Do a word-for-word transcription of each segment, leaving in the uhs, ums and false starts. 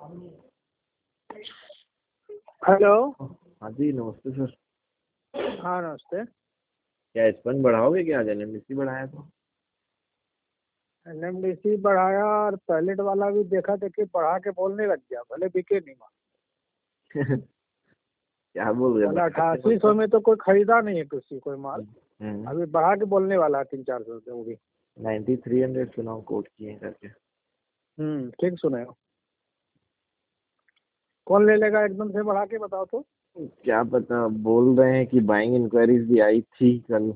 Hello. हाँ जी, नमस्ते sir. हाँ नमस्ते। क्या स्पंज बढ़ाओगे क्या? आज एन एम डी सी बढ़ाया तो। एन एम डी सी बढ़ाया और पैलेट वाला भी देखा देखी बढ़ा के बोलने लग गया, भले बिके नहीं माल। क्या बोल रहे हो? बोला बढ़ाते अठासी सौ मतलब? में तो कोई खरीदा नहीं है किसी कोई माल। हम्म अभी बढ़ा के बोलने वाला है तीन चार सौ रुपये वो भी। नाइन्टी थ्री हंड्रेड सुनाओ कोट किए करके। हम्म ठीक सुने हो। कौन ले लेगा एकदम से बढ़ा के, बताओ तो। क्या पता, बोल रहे हैं कि बाइंग इंक्वायरीज भी आई थी कल।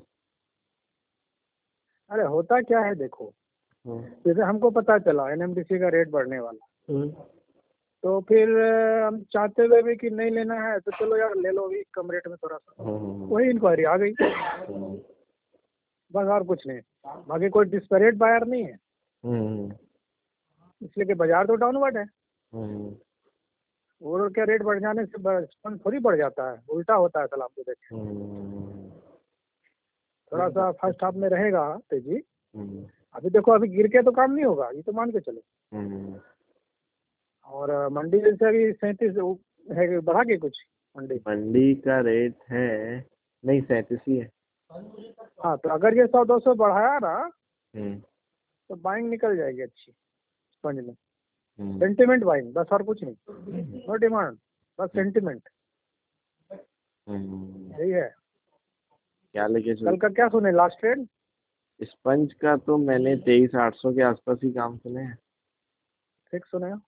अरे होता क्या है देखो, हम्म, जैसे हमको पता चला एन एम डी सी का रेट बढ़ने वाला, हम्म, तो फिर अ, हम चाहते हुए भी कि नहीं लेना है तो चलो यार ले लो अभी कम रेट में थोड़ा सा, हम्म, वही इंक्वायरी आ गई। हम्म, बस और कुछ नहीं, बाकी कोई डिस्पैरेट बायर नहीं है, हम्म, इसलिए कि बाजार तो डाउनवर्ड है। हम्म, ओवरऑल क्या रेट बढ़ जाने से स्पंज थोड़ी बढ़ जाता है, उल्टा होता है सलाम को देखें। हम्म, थोड़ा सा फर्स्ट हाफ में रहेगा तेजी। हम्म, अभी देखो अभी गिर के तो काम नहीं होगा, ये तो मान के चलो। हम्म। और अ, मंडी जैसे अभी सैंतीस है कि बढ़ा के कुछ मंडी। मंडी का रेट है, नहीं सैंतीस ही है। हाँ तो अगर ये सौ दो सौ बढ़ाया ना हम्म, तो बाइंग निकल जाएगी अच्छी स्पंज में। हम्म, सेंटिमेंट बाइंग, बस और कुछ नहीं, नो डिमांड, बस सेंटिमेंट हम्म। यही है। क्या लेके चल? कल का क्या सुने लास्ट ट्रेड? स्पंज का तो मैंने तेईस आठ सौ के आसपास ही काम सुने हैं। ठीक सुने हो?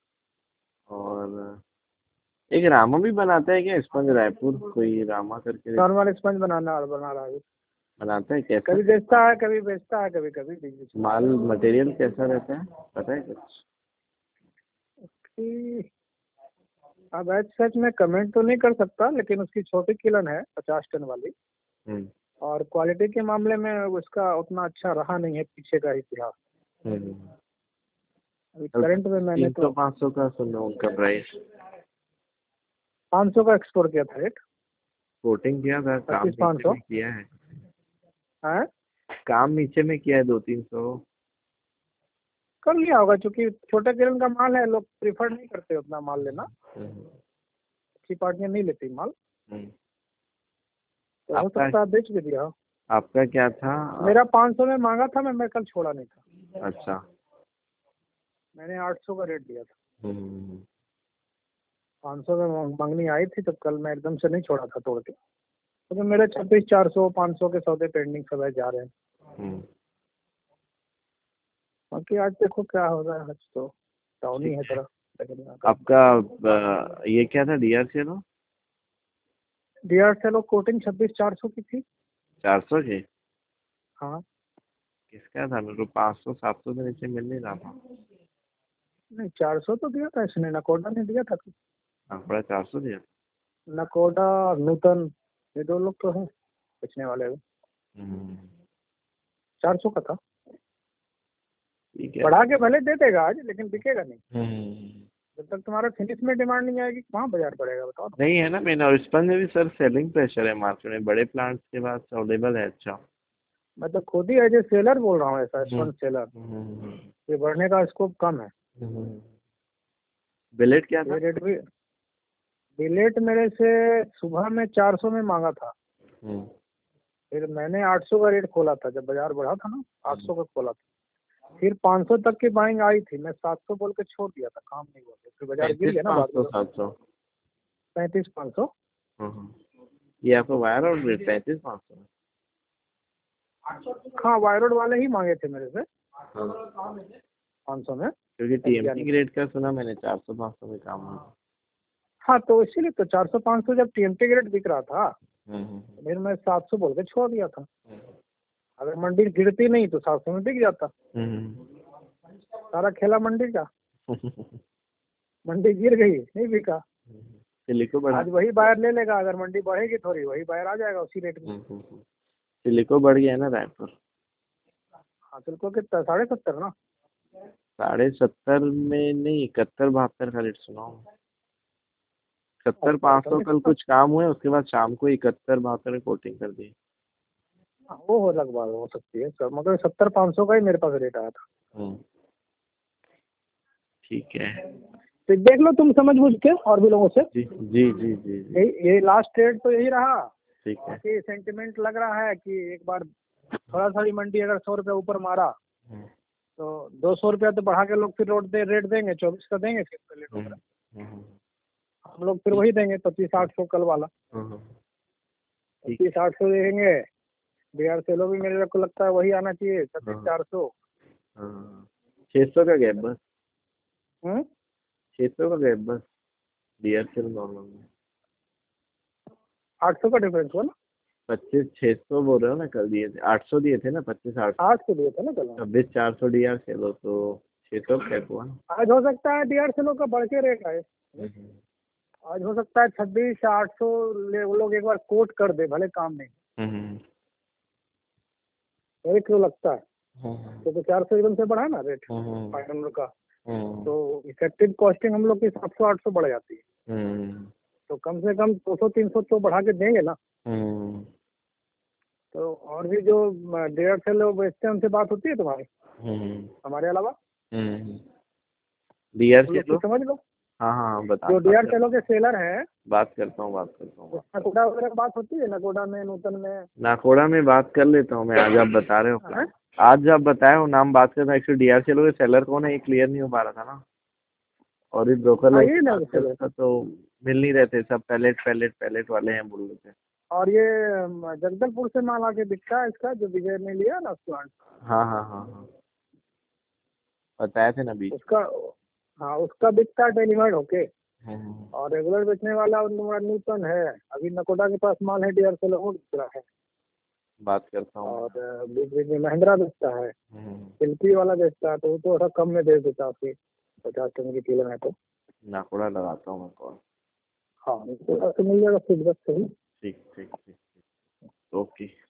और एक रामा भी बनाता है क्या स्पंज? रायपुर कोई रामा करके नॉर्मल स्पंज बनाना बना रहा है, बनाता है। कैसा कभी बेचता है कभी बेचता है कभी कभी बीच बीच में। माल मटेरियल कैसा रहता है, पता है कुछ? कि अब एज सच में कमेंट तो नहीं कर सकता, लेकिन उसकी छोटी किलन है पचास टन वाली, हम्म, और क्वालिटी के मामले में उसका उतना अच्छा रहा नहीं है पीछे का इतिहास। हम्म। अभी करंट में मैंने तीन सौ तो पाँच सौ का सुना उनका प्राइस। पाँच सौ का एक्सपोर्ट किया था रेट, कोटिंग किया था, काम पच्चीस पाँच नीचे सौ में किया है। है। काम नीचे में किया है दो तीन सौ। कर लिया होगा, क्योंकि छोटे किरण का माल है, लोग प्रीफर नहीं करते उतना माल लेना, हम्म, अच्छी पार्टियां नहीं लेती माल, हम्म। तो हो आपका सकता है बेच भी दिया हो। आपका क्या था? मेरा पाँच सौ में मांगा था, मैं मैं कल छोड़ा नहीं था, अच्छा। मैंने आठ सौ का रेट दिया था। हम्म, पाँच सौ में मांगनी आई थी तो कल मैं एकदम से नहीं छोड़ा था तोड़ के, क्योंकि मेरे छब्बीस चार सौ पाँच सौ के सौदे पेंडिंग सब जा रहे हैं। हम्म। बाकी आज देखो क्या हो रहा है, आज तो डाउन ही ठीक है है। तरह, लेकिन आपका अ, ये क्या था D R C L? D R चलो कोटिंग छब्बीस चार सौ की थी। चार सौ के? हाँ किसका था? मेरे को पाँच सौ सात सौ से नीचे मिल नहीं रहा था। नहीं, चार सौ तो दिया था इसने, नकोडा ने दिया था। आंकड़ा चार सौ दिया। नकोडा नूतन, ये दो लोग तो हैं बेचने वाले, हम्म, चार सौ का था। ठीक है। बढ़ा के भले दे देगा आज, लेकिन बिकेगा नहीं। हम्म। जब तक तुम्हारा फिनिश में डिमांड नहीं आएगी कहाँ बाजार बढ़ेगा, बताओ। नहीं है ना मेन, और स्पंज में भी सर सेलिंग प्रेशर है मार्केट में, बड़े प्लांट्स के पास अवेलेबल है। अच्छा। मैं तो खुद ही एज ए सेलर बोल रहा हूँ, ऐसा हम्म, स्पंज सेलर, हम्म, ये बढ़ने का स्कोप कम है। हम्म। बिलेट क्या था? ये रेट भी, बिलेट मेरे से सुबह में चार सौ में मांगा था, हम्म, फिर मैंने आठ सौ का रेट खोला था, जब बाजार बढ़ा था ना आठ सौ का खोला था, फिर पाँच सौ तक की बाइंग आई थी, मैं सात सौ बोल के छोड़ दिया था, काम नहीं हुआ था, फिर बाजार गिर पैंतीस गया ना पाँच बाद में सौ तो। सात सौ। पैंतीस पाँच सौ। ये आपका वायर और रेट पैंतीस पाँच सौ? हाँ वायरोड वाले ही मांगे थे मेरे से हाँ, पाँच सौ में, क्योंकि दिया टीएमटी नहीं। की रेट का सुना मैंने, चार सौ पाँच सौ में काम हुआ। हाँ तो इसीलिए तो चार सौ पाँच सौ जब टीएमटी ग्रेड बिक रहा था, हम्म, हम्म, फिर मैं सात सौ बोल के छोड़ दिया था। हम्म, अगर मंडी गिरती नहीं तो सात सौ में बिक जाता, हम्म, सारा खेला मंडी का। मंडी गिर गई नहीं बिका, सिलिको बढ़ा। आज वही बायर ले लेगा, अगर मंडी बढ़ेगी थोड़ी वही बायर आ जाएगा उसी रेट में। हम्म, हम्म, हम्म। सिलिको बढ़ गया है ना रायपुर। हाँ तिलको कितना, साढ़े सत्तर ना। साढ़े सत्तर में नहीं, इकहत्तर बहत्तर का रेट सुना हूँ। सत्तर अच्छा पाँच ऐसा सौ नहीं कल पता। कुछ काम हुए, उसके बाद शाम को इकहत्तर बहत्तर में कोटिंग कर दी। हाँ, वो हो लगभग हो सकती है सर, मगर सत्तर पाँच सौ का ही मेरे पास रेट आया था। हम्म, ठीक है। तो देख लो तुम समझ बुझ के और भी लोगों से। जी जी जी जी जी यही ये लास्ट रेट तो यही रहा। ठीक है। बाकी सेंटिमेंट लग रहा है कि एक बार थोड़ा थोड़ी मंडी अगर सौ रुपये ऊपर मारा हम्म, तो दो सौ रुपया तो बढ़ा के लोग फिर रोड दे रेट देंगे, चौबीस का देंगे फिर पहले हम्म, टोकरा। हम्म, हम लोग फिर वही देंगे पच्चीस आठ सौ कल वाला, हम्म, ठीक पच्चीस आठ सौ देंगे। बिहार सेलो भी मेरे को लगता है वही आना चाहिए, छत्तीस हाँ चार सौ। हाँ छः सौ का गैप बस, हम्म छः सौ का गैप बस D R C L normal में। आठ सौ का डिफरेंस हुआ ना। पच्चीस छः सौ बोल रहे हो ना, कल दिए थे आठ सौ दिए थे ना, पच्चीस आठ सौ, आठ सौ दिए थे ना कल। छब्बीस चार सौ डी आर सी एल हो तो छः सौ का गैप हुआ ना। आज हो सकता है डी आर सेलो का बढ़ के रेट है। हम्म, आज हो सकता है छब्बीस आठ सौ ले वो लोग एक बार कोट कर दे, भले काम नहीं। हम्म, मेरे को लगता है हम्म, तो, तो चार सौ एकदम से बढ़ा ना रेट हम्म, फाइनल का, हम्म, तो इफेक्टिव कॉस्टिंग हम लोग की सात सौ आठ सौ बढ़ जाती है। हम्म, तो कम से कम दो सौ तीन सौ तो बढ़ा के देंगे ना। हम्म, तो और भी जो डेढ़ से लोग बेचते हैं उनसे बात होती है तुम्हारी, हम्म, हमारे अलावा? हम्म, डी आर उन सी लोग एल को हो। समझ लो। हाँ हाँ हाँ, बता जो बात डी आर कर, सेलो के सेलर हैं, बात करता हूँ बात करता हूँ बात करता नकोड़ा वगैरह बात होती है, नकोड़ा में नूतन में। हूँ। नाकोड़ा में बात कर लेता हूँ मैं, आज आप बता रहे हो हैं? प्लान, आज आप बताए हो नाम, बात करता हूँ। Actually D R C L के सेलर कौन है ये क्लियर नहीं हो पा रहा था ना, और भी ब्रोकर लोग आइए से ना बात कर सेलर। रहा था तो मिल नहीं रहे थे, सब पैलेट पैलेट पैलेट वाले हैं बोल रहे थे। और ये अम, जगदलपुर से माल आके बिकता है इसका, जो विजय ने लिया ना प्लांट, हाँ हाँ हाँ हाँ, बताए थे ना बीच। उसका। हाँ उसका बिकता है डेलीवर्ड होके। हम्म, और रेगुलर बेचने वाला उनका नूतन है। अभी नकोड़ा के पास माल है, डी आर सेलो वो बिक रहा है। बात करता हूँ और मैं। अ, बीच बीच में महिंद्रा बेचता है, हम्म, शिल्पी वाला बेचता है, तो वो तो थोड़ा कम में दे देता है उसकी पचास टन की किलो है तो। नाकोड़ा लगाता हूँ मैं कॉल। हाँ तो मिल जाएगा फीडबैक सही। ठीक ठीक ठीक ठीक, ओके।